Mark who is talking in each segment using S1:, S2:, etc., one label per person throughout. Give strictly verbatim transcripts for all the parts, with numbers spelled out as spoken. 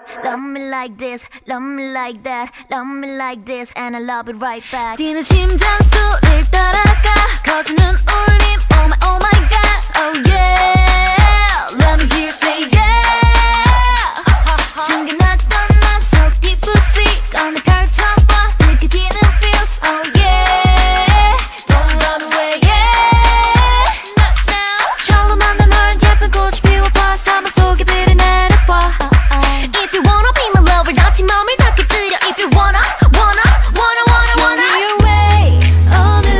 S1: Love me like this, love me like that, love me like this, and I love it right back.
S2: 뛰는 심장 소리를 따라가 커지는 울림. Oh my, oh my god, oh yeah. Let me hear you say yeah. 숨겨놨던 맘속 깊이 꺼내 펼쳐봐 느껴지는 feels. Oh yeah. Don't run away, yeah. 절로 만나 널 예쁜 꽃이 피워봐 사막 속에 비를 내려봐. If you wanna be my lover 다친 맘을 닿게 들여. If you wanna, wanna, wanna, wanna, wanna. Show me your way. 어느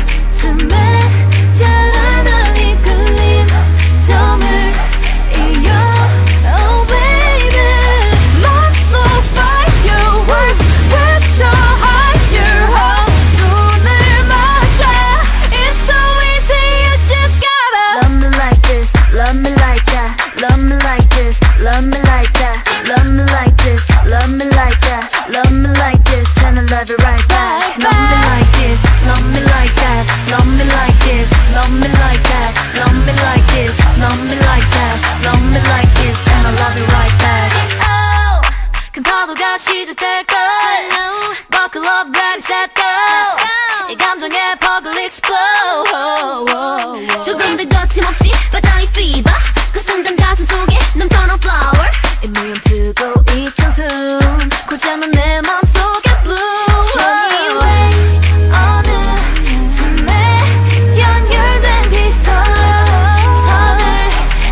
S2: 틈에 잘나던 이 끌림 점을 이어. Oh baby. Love so fire. Words 외쳐 higher. 눈을 맞춰. It's so easy. You just gotta
S1: Love me like this, love me like that, love me like this, love me like that, love me like this, love me like that, love me like this, and I love it right back.
S2: Love me like this, love me like that, love me like this, love me like that, love me like this, love me like that, love me like this, and I love it right back. Oh, 큰 파도가 시작될걸. Buckle up, ready, set, go. 이 감정의 퍽을 explode. 조금 더 거침없이 바다의 fever. 그 순간 가슴 속에 넘쳐난 flower.
S1: 이미 멈추고 있던 숨 고장난 내 맘속에 bloom.
S2: Show me your way.
S1: 어느 틈에 연결된 비서 선을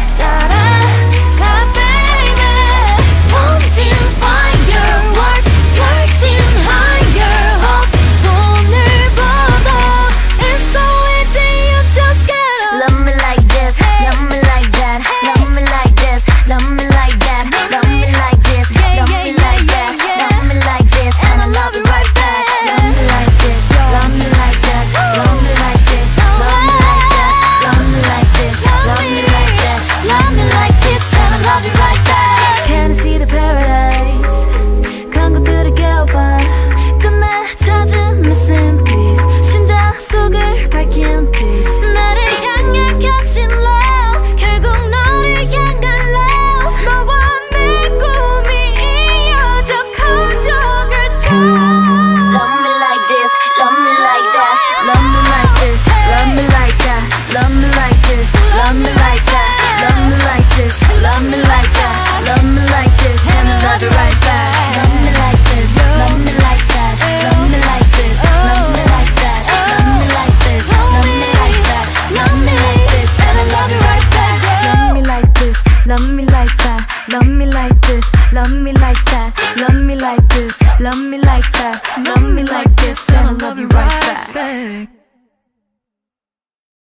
S1: 따라가 baby.
S2: Wanting fire, words burning higher. Hopes 손을 뻗어. It's so easy, you just gotta
S1: Love me like this, love me like that, love me like this, love me like that, love me like this, love me like that, love me like this, and I love it right back. Love me like this, love me like that, love me like this, love me like that, love me like this, love me like that,
S2: love me like this, and I love it right back.
S1: Can you see the paradise? 간 곳들을 깨워봐. 끝내 찾은 missing piece. 심장 속을 밝힌 peace.
S2: 나를 향해 갇힌 love. 결국 너를 향한 love. 너와 내 꿈이 이어져 커져 그
S1: Love me like this, love me like that, love me like this, love me like that, love me like this, love me like that, love me like this, love me like that, love me like this, and I love it right back. Love me like this, love me like that, love me like this, love me like that, love me like this, love me like that, love me like this, and I love it right back. Love me like this, love me like that, love me like this, love me like that, love me like this, love me like that, love me like this, and I love you right back.